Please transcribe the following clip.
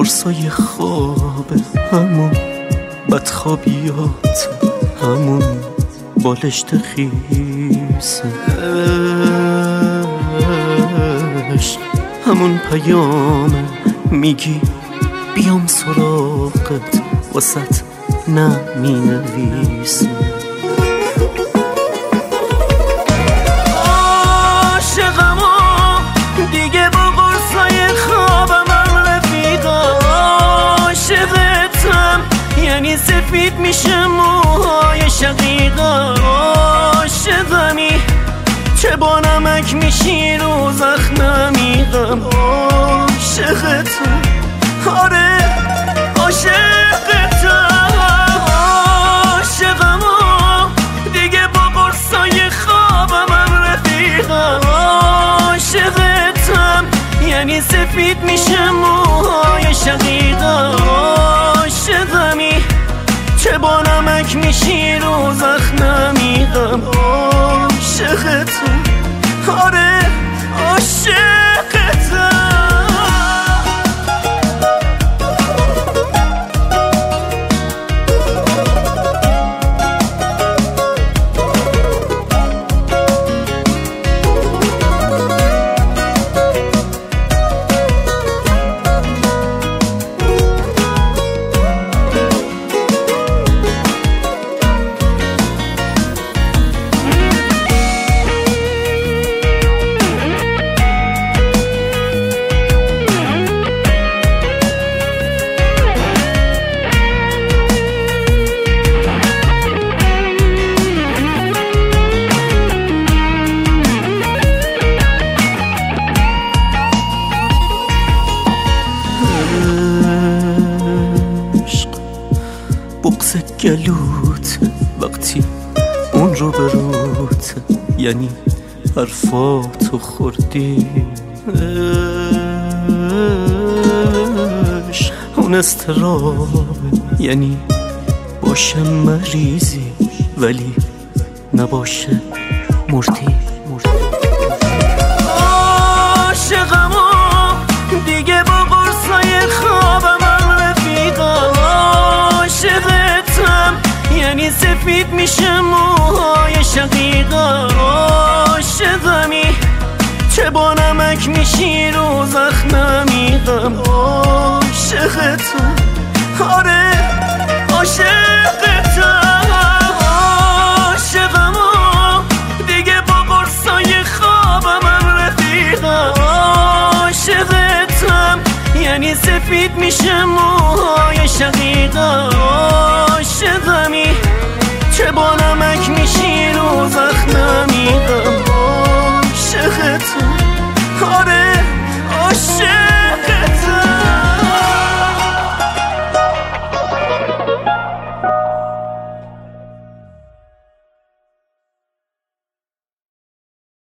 قرصای خواب، همون بدخوابیات، همون بالشت خیس عشق، همون پیامه میگی بیام سراغت، واسط نمی نویسه. عاشقم دیگه با قرصای خوابم رفیقم، عاشقتم یعنی سفید میشه موهای شقیقم، عاشقمی چه با نمک میشی رو زخم میغم، عاشقتم آره عاشقتم، عاشقم دیگه با قرصای خوابم رفیقم، عاشقتم یعنی سفید میشه موهای شقیقم، عاشقمی چه با نمک میشی رو زخم میغم، عاشقتم آره عاشقتم. بغض گلوت وقتی اون رو بروت، یعنی حرفاتو خوردی، اون استراب یعنی باشه مریضی ولی نباشه مردی. عاشقم دیگه با قرصای خوابم رفیقم، عاشقتم یعنی سفید میشه موهای شقیقم، عاشقمی چه با نمک میشی رو زخم میغم، عاشقتم آره عاشقتم، عاشقم دیگه با قرصای خوابم رفیقم، عاشقتم یعنی سفید میشه موهای شقیقم، عاشقمی چه با نمک میشی رو زخم میغم.